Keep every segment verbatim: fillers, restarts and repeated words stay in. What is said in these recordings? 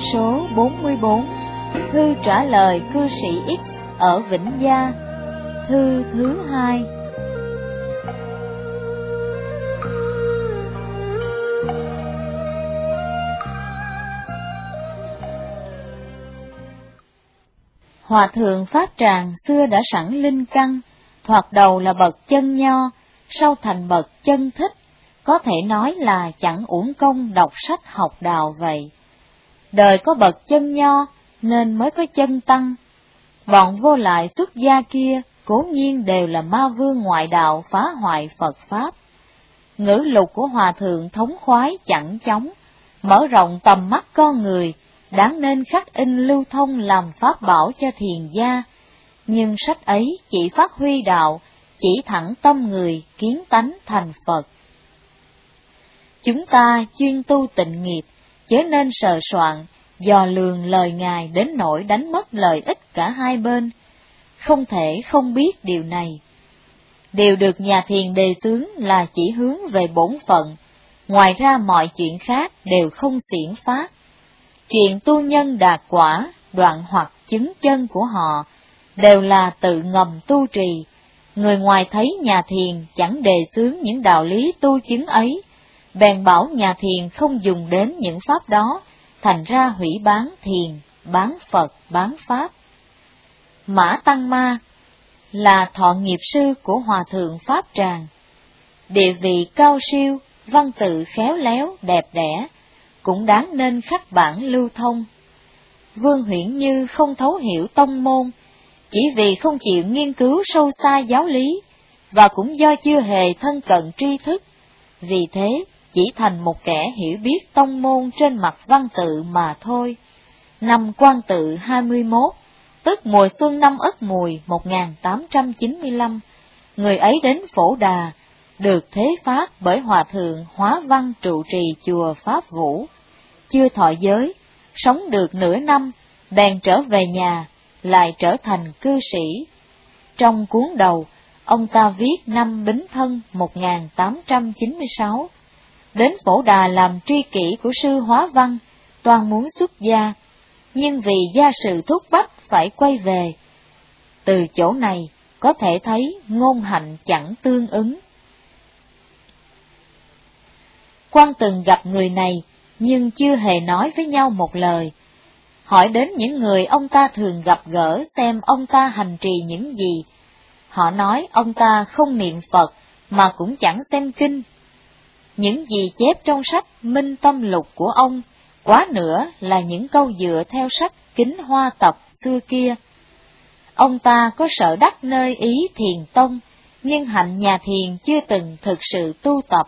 số bốn mươi bốn, thư trả lời cư sĩ X ở Vĩnh Gia, thư thứ hai. Hòa thượng Pháp Tràng xưa đã sẵn linh căn, thoạt đầu là bậc chân nho, sau thành bậc chân thích, có thể nói là chẳng uổng công đọc sách học đạo vậy. Đời có bậc chân nho nên mới có chân tăng. Bọn vô lại xuất gia kia cố nhiên đều là ma vương ngoại đạo phá hoại Phật Pháp. Ngữ lục của Hòa thượng thống khoái chẳng chóng, mở rộng tầm mắt con người, đáng nên khắc in lưu thông làm pháp bảo cho thiền gia. Nhưng sách ấy chỉ phát huy đạo, chỉ thẳng tâm người kiến tánh thành Phật. Chúng ta chuyên tu tịnh nghiệp, chớ nên sờ soạn, dò lường lời Ngài đến nỗi đánh mất lợi ích cả hai bên. Không thể không biết điều này. Điều được nhà thiền đề xướng là chỉ hướng về bổn phận, ngoài ra mọi chuyện khác đều không xiển phát. Chuyện tu nhân đạt quả, đoạn hoặc chứng chân của họ, đều là tự ngầm tu trì. Người ngoài thấy nhà thiền chẳng đề xướng những đạo lý tu chứng ấy, bèn bảo nhà thiền không dùng đến những pháp đó, thành ra hủy bán thiền, bán Phật, bán Pháp. Mã Tăng Ma là thọ nghiệp sư của Hòa thượng Pháp Tràng. Địa vị cao siêu, văn tự khéo léo, đẹp đẽ, cũng đáng nên khắc bản lưu thông. Vương Huyễn Như không thấu hiểu tông môn, chỉ vì không chịu nghiên cứu sâu xa giáo lý, và cũng do chưa hề thân cận tri thức, vì thế chỉ thành một kẻ hiểu biết tông môn trên mặt văn tự mà thôi. Năm Quan Tự hai mươi mốt, tức mùa xuân năm Ất Mùi một nghìn tám trăm chín mươi lăm, người ấy đến Phổ Đà, được thế phát bởi Hòa thượng Hóa Văn trụ trì chùa Pháp Vũ. Chưa thọ giới, sống được nửa năm, bèn trở về nhà, lại trở thành cư sĩ. Trong cuốn đầu, ông ta viết năm Bính Thân một nghìn tám trăm chín mươi sáu, đến Phổ Đà làm tri kỷ của sư Hóa Văn, toan muốn xuất gia, nhưng vì gia sự thúc bách phải quay về. Từ chỗ này có thể thấy ngôn hạnh chẳng tương ứng. Quan từng gặp người này, nhưng chưa hề nói với nhau một lời. Hỏi đến những người ông ta thường gặp gỡ xem ông ta hành trì những gì. Họ nói ông ta không niệm Phật, mà cũng chẳng xem kinh. Những gì chép trong sách Minh Tâm Lục của ông, quá nữa là những câu dựa theo sách Kính Hoa Tập xưa kia. Ông ta có sở đắc nơi ý thiền tông, nhưng hạnh nhà thiền chưa từng thực sự tu tập.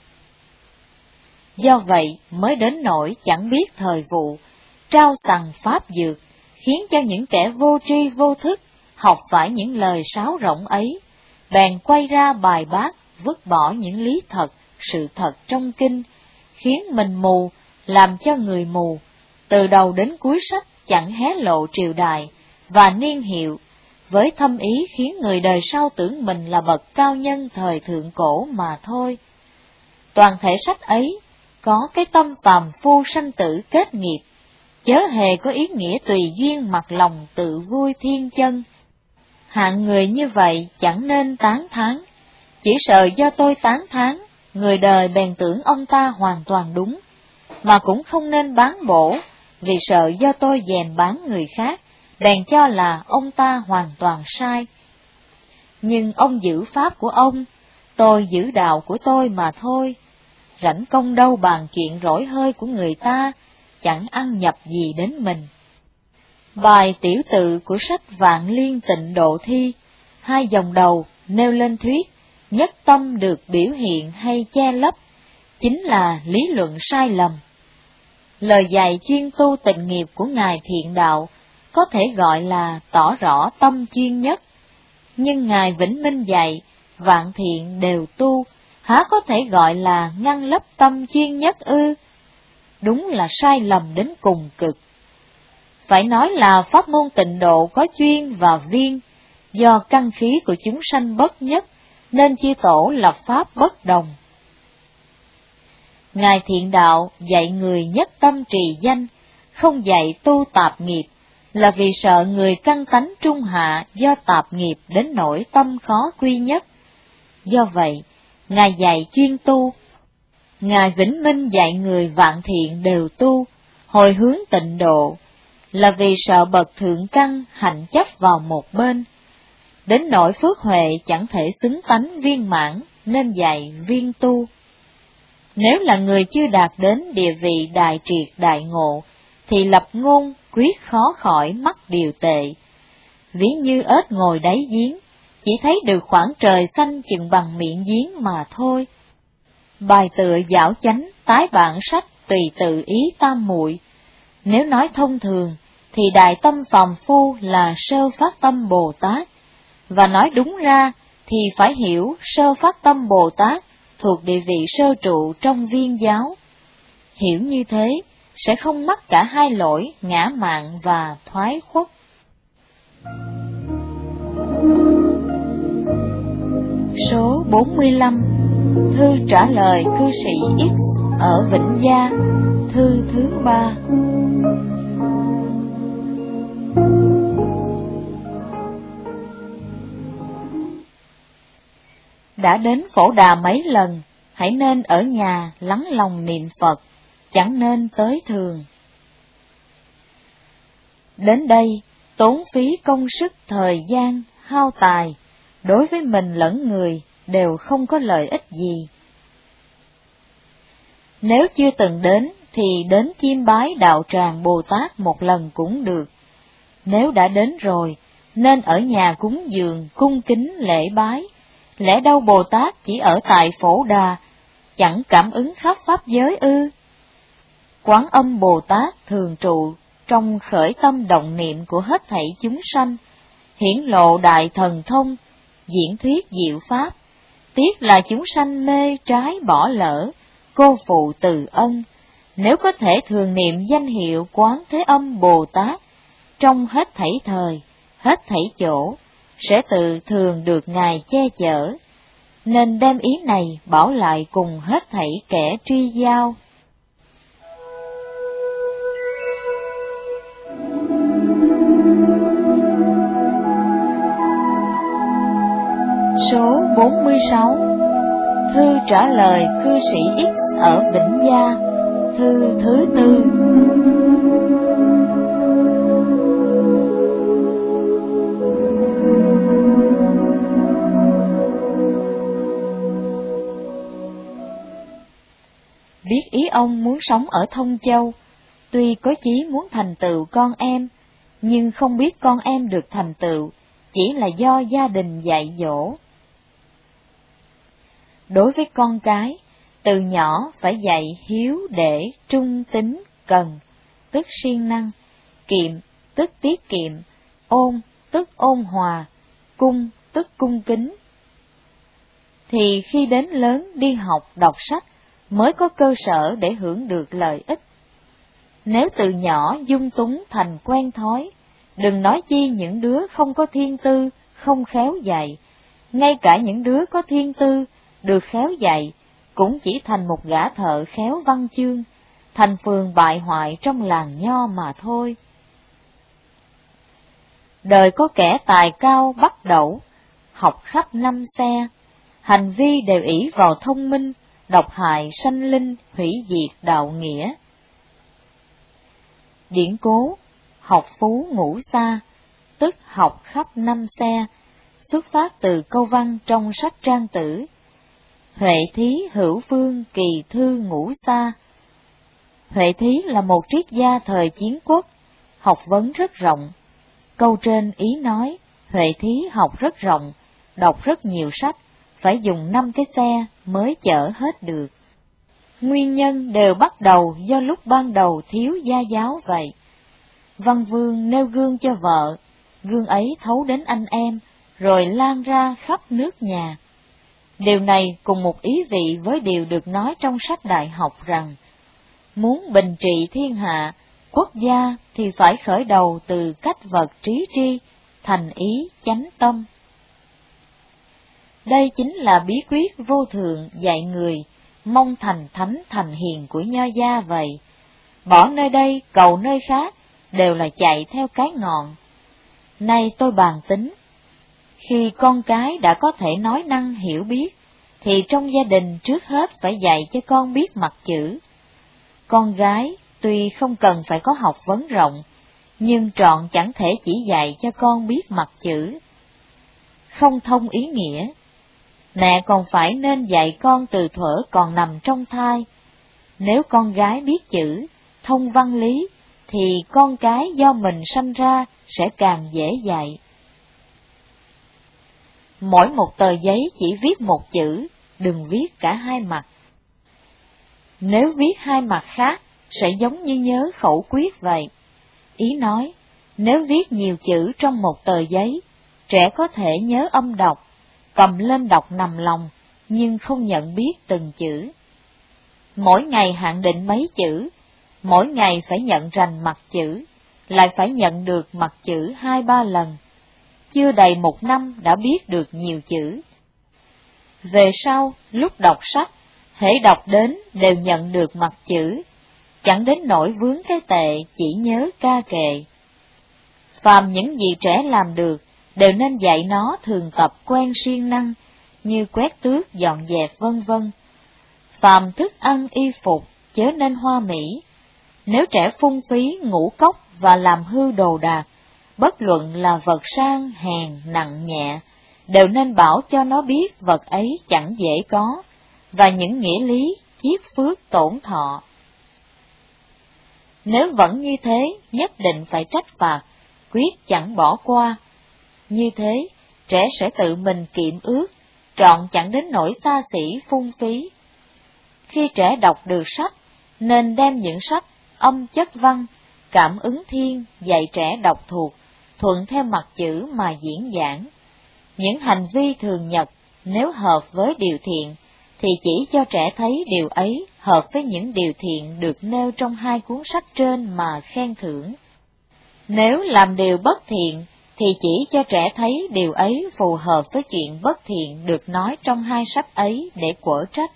Do vậy mới đến nỗi chẳng biết thời vụ, trao sằng pháp dược, khiến cho những kẻ vô tri vô thức học phải những lời sáo rỗng ấy, bèn quay ra bài bác, vứt bỏ những lý thật, sự thật trong kinh, khiến mình mù, làm cho người mù, từ đầu đến cuối sách chẳng hé lộ triều đại và niên hiệu, với thâm ý khiến người đời sau tưởng mình là bậc cao nhân thời thượng cổ mà thôi. Toàn thể sách ấy có cái tâm phàm phu sanh tử kết nghiệp, chớ hề có ý nghĩa tùy duyên mặc lòng tự vui thiên chân. Hạng người như vậy chẳng nên tán thán, chỉ sợ do tôi tán thán, người đời bèn tưởng ông ta hoàn toàn đúng, mà cũng không nên bán bổ, vì sợ do tôi dèm bán người khác, bèn cho là ông ta hoàn toàn sai. Nhưng ông giữ pháp của ông, tôi giữ đạo của tôi mà thôi, rảnh công đâu bàn chuyện rỗi hơi của người ta, chẳng ăn nhập gì đến mình. Bài tiểu tự của sách Vạn Liên Tịnh Độ Thi, hai dòng đầu nêu lên thuyết nhất tâm được biểu hiện hay che lấp, chính là lý luận sai lầm. Lời dạy chuyên tu tịnh nghiệp của Ngài Thiện Đạo có thể gọi là tỏ rõ tâm chuyên nhất, nhưng Ngài Vĩnh Minh dạy vạn thiện đều tu, há có thể gọi là ngăn lấp tâm chuyên nhất ư? Đúng là sai lầm đến cùng cực. Phải nói là pháp môn tịnh độ có chuyên và viên, do căn khí của chúng sanh bất nhất, nên chư tổ lập pháp bất đồng. Ngài Thiện Đạo dạy người nhất tâm trì danh, không dạy tu tạp nghiệp, là vì sợ người căn tánh trung hạ do tạp nghiệp đến nỗi tâm khó quy nhất. Do vậy, Ngài dạy chuyên tu. Ngài Vĩnh Minh dạy người vạn thiện đều tu, hồi hướng tịnh độ, là vì sợ bậc thượng căn hạnh chấp vào một bên, đến nỗi phước huệ chẳng thể xứng tánh viên mãn, nên dạy viên tu. Nếu là người chưa đạt đến địa vị đại triệt đại ngộ, thì lập ngôn quyết khó khỏi mắc điều tệ. Ví như ếch ngồi đáy giếng, chỉ thấy được khoảng trời xanh chừng bằng miệng giếng mà thôi. Bài tựa giảo chánh, tái bản sách, tùy tự ý tam muội. Nếu nói thông thường, thì đại tâm phàm phu là sơ phát tâm Bồ Tát, và nói đúng ra thì phải hiểu sơ phát tâm Bồ Tát thuộc địa vị sơ trụ trong viên giáo. Hiểu như thế, sẽ không mắc cả hai lỗi ngã mạn và thoái khuất. Số bốn mươi lăm. Thư trả lời cư sĩ X ở Vĩnh Gia. Thư thứ ba. Đã đến Phổ Đà mấy lần, hãy nên ở nhà lắng lòng niệm Phật, chẳng nên tới thường. Đến đây, tốn phí công sức thời gian, hao tài, đối với mình lẫn người đều không có lợi ích gì. Nếu chưa từng đến, thì đến chiêm bái đạo tràng Bồ Tát một lần cũng được. Nếu đã đến rồi, nên ở nhà cúng dường, cung kính lễ bái. Lẽ đâu Bồ Tát chỉ ở tại Phổ Đà, chẳng cảm ứng khắp pháp giới ư? Quán Âm Bồ Tát thường trụ trong khởi tâm động niệm của hết thảy chúng sanh, hiển lộ đại thần thông, diễn thuyết diệu pháp. Tiếc là chúng sanh mê trái bỏ lỡ, cô phụ từ ân. Nếu có thể thường niệm danh hiệu Quán Thế Âm Bồ Tát trong hết thảy thời, hết thảy chỗ, sẽ tự thường được Ngài che chở. Nên đem ý này bảo lại cùng hết thảy kẻ truy giao. Số bốn mươi sáu. Thư trả lời cư sĩ X ở Vĩnh Gia. Thư thứ tư. Biết ý ông muốn sống ở Thông Châu, tuy có chí muốn thành tựu con em, nhưng không biết con em được thành tựu, chỉ là do gia đình dạy dỗ. Đối với con cái, từ nhỏ phải dạy hiếu để trung tín cần, tức siêng năng, kiệm, tức tiết kiệm, ôn, tức ôn hòa, cung, tức cung kính. Thì khi đến lớn đi học đọc sách, mới có cơ sở để hưởng được lợi ích. Nếu từ nhỏ dung túng thành quen thói, đừng nói chi những đứa không có thiên tư, không khéo dạy, ngay cả những đứa có thiên tư, được khéo dạy, cũng chỉ thành một gã thợ khéo văn chương, thành phường bại hoại trong làng nho mà thôi. Đời có kẻ tài cao bắt đẩu, học khắp năm xe, hành vi đều ỷ vào thông minh, độc hại sanh linh, hủy diệt đạo nghĩa. Điển cố học phú ngũ xa, tức học khắp năm xe, xuất phát từ câu văn trong sách Trang Tử. Huệ thí hữu phương kỳ thư ngũ xa. Huệ thí là một triết gia thời chiến quốc, học vấn rất rộng. Câu trên ý nói, Huệ thí học rất rộng, đọc rất nhiều sách, phải dùng năm cái xe mới chở hết được. Nguyên nhân đều bắt đầu do lúc ban đầu thiếu gia giáo vậy. Văn Vương nêu gương cho vợ, gương ấy thấu đến anh em, rồi lan ra khắp nước nhà. Điều này cùng một ý vị với điều được nói trong sách Đại học rằng, muốn bình trị thiên hạ, quốc gia thì phải khởi đầu từ cách vật trí tri, thành ý chánh tâm. Đây chính là bí quyết vô thượng dạy người, mong thành thánh thành hiền của Nho gia vậy. bỏ nơi đây cầu nơi khác, đều là chạy theo cái ngọn. Nay tôi bàn tính, khi con cái đã có thể nói năng hiểu biết, thì trong gia đình trước hết phải dạy cho con biết mặt chữ. Con gái tuy không cần phải có học vấn rộng, nhưng trọn chẳng thể chỉ dạy cho con biết mặt chữ không thông ý nghĩa. Mẹ còn phải nên dạy con từ thuở còn nằm trong thai. Nếu con gái biết chữ, thông văn lý, thì con cái do mình sanh ra sẽ càng dễ dạy. Mỗi một tờ giấy chỉ viết một chữ, đừng viết cả hai mặt. Nếu viết hai mặt khác, sẽ giống như nhớ khẩu quyết vậy. Ý nói, nếu viết nhiều chữ trong một tờ giấy, trẻ có thể nhớ âm đọc, cầm lên đọc nằm lòng, nhưng không nhận biết từng chữ. Mỗi ngày hạn định mấy chữ, mỗi ngày phải nhận rành mặt chữ, lại phải nhận được mặt chữ hai ba lần. Chưa đầy một năm đã biết được nhiều chữ. Về sau, lúc đọc sách, hễ đọc đến đều nhận được mặt chữ, chẳng đến nỗi vướng cái tệ chỉ nhớ ca kệ. Phàm những gì trẻ làm được, đều nên dạy nó thường tập quen siêng năng, như quét tước, dọn dẹp vân vân. Phàm thức ăn y phục, chớ nên hoa mỹ. Nếu trẻ phung phí ngũ cốc và làm hư đồ đạc, bất luận là vật sang, hèn, nặng nhẹ, đều nên bảo cho nó biết vật ấy chẳng dễ có, và những nghĩa lý chiết phước tổn thọ. Nếu vẫn như thế, nhất định phải trách phạt, quyết chẳng bỏ qua. Như thế, trẻ sẽ tự mình kiệm ước, trọn chẳng đến nỗi xa xỉ phung phí. Khi trẻ đọc được sách, nên đem những sách âm chất văn, cảm ứng thiên dạy trẻ đọc thuộc, thuận theo mặt chữ mà diễn giảng. Những hành vi thường nhật, nếu hợp với điều thiện, thì chỉ cho trẻ thấy điều ấy hợp với những điều thiện được nêu trong hai cuốn sách trên mà khen thưởng. Nếu làm điều bất thiện, thì chỉ cho trẻ thấy điều ấy phù hợp với chuyện bất thiện được nói trong hai sách ấy để quở trách.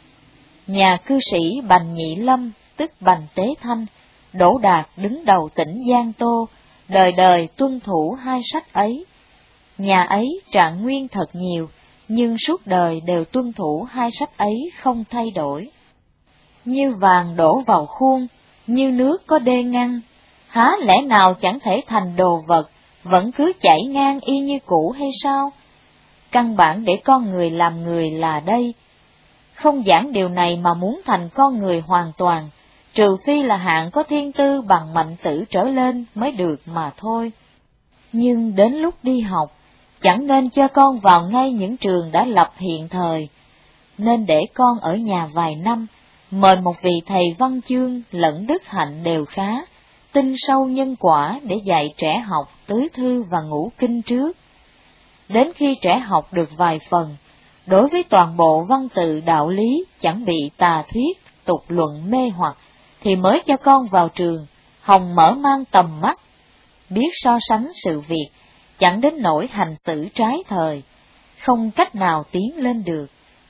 Nhà cư sĩ Bành Nhị Lâm, tức Bành Tế Thanh, Đỗ Đạt đứng đầu tỉnh Giang Tô, đời đời tuân thủ hai sách ấy. Nhà ấy trạng nguyên thật nhiều, nhưng suốt đời đều tuân thủ hai sách ấy không thay đổi. Như vàng đổ vào khuôn, như nước có đê ngăn, há lẽ nào chẳng thể thành đồ vật, vẫn cứ chảy ngang y như cũ hay sao? Căn bản để con người làm người là đây. Không giảng điều này mà muốn thành con người hoàn toàn, trừ phi là hạng có thiên tư bằng Mạnh Tử trở lên mới được mà thôi. Nhưng đến lúc đi học, chẳng nên cho con vào ngay những trường đã lập hiện thời, nên để con ở nhà vài năm, mời một vị thầy văn chương lẫn đức hạnh đều khá, tin sâu nhân quả để dạy trẻ học tứ thư và ngũ kinh trước. Đến khi trẻ học được vài phần, đối với toàn bộ văn tự đạo lý chẳng bị tà thuyết, tục luận mê hoặc, thì mới cho con vào trường, hồng mở mang tầm mắt, biết so sánh sự việc, chẳng đến nỗi hành xử trái thời, không cách nào tiến lên được.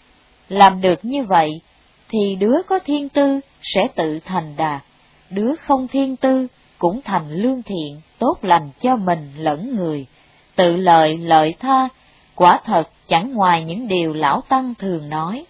Làm được như vậy, thì đứa có thiên tư sẽ tự thành đạt, đứa không thiên tư cũng thành lương thiện, tốt lành cho mình lẫn người, tự lợi lợi tha, quả thật chẳng ngoài những điều lão tăng thường nói.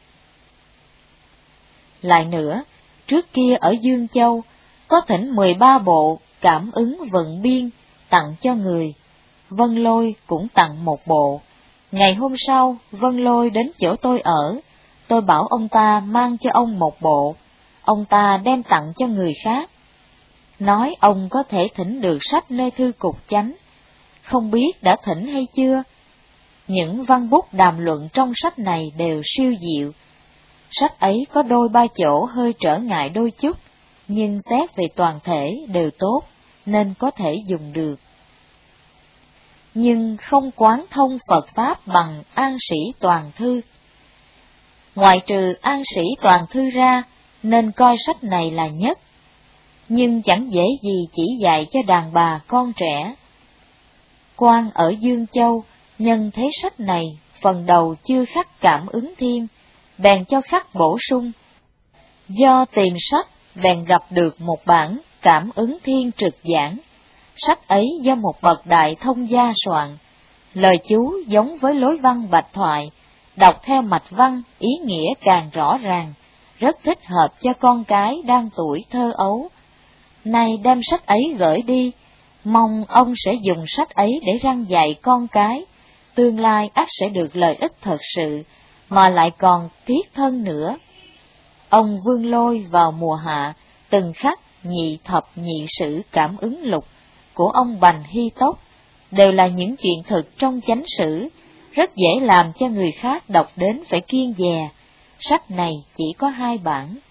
Lại nữa, trước kia ở Dương Châu, có thỉnh mười ba bộ cảm ứng vận biên tặng cho người, Vân Lôi cũng tặng một bộ. Ngày hôm sau, Vân Lôi đến chỗ tôi ở, tôi bảo ông ta mang cho ông một bộ, ông ta đem tặng cho người khác. Nói ông có thể thỉnh được sách nơi thư cục chánh, không biết đã thỉnh hay chưa. Những văn bút đàm luận trong sách này đều siêu diệu. Sách ấy có đôi ba chỗ hơi trở ngại đôi chút, nhưng xét về toàn thể đều tốt, nên có thể dùng được. Nhưng không quán thông Phật Pháp bằng An Sĩ Toàn Thư. Ngoại trừ An Sĩ Toàn Thư ra, nên coi sách này là nhất. Nhưng chẳng dễ gì chỉ dạy cho đàn bà con trẻ. Quan ở Dương Châu, nhân thấy sách này, phần đầu chưa khắc cảm ứng thiên, bèn cho khắc bổ sung. Do tìm sách bèn gặp được một bản Cảm ứng Thiên Trực Giảng. Sách ấy do một bậc đại thông gia soạn. Lời chú giống với lối văn bạch thoại, đọc theo mạch văn ý nghĩa càng rõ ràng, rất thích hợp cho con cái đang tuổi thơ ấu. Nay đem sách ấy gửi đi, mong ông sẽ dùng sách ấy để răn dạy con cái, tương lai ắt sẽ được lợi ích thật sự, mà lại còn thiết thân nữa. Ông Vương Lôi vào mùa hạ từng khắc nhị thập nhị sử Cảm ứng lục của ông Bành Hy Tốc, đều là những chuyện thực trong chánh sử, rất dễ làm cho người khác đọc đến phải kiêng dè. Sách này chỉ có hai bản.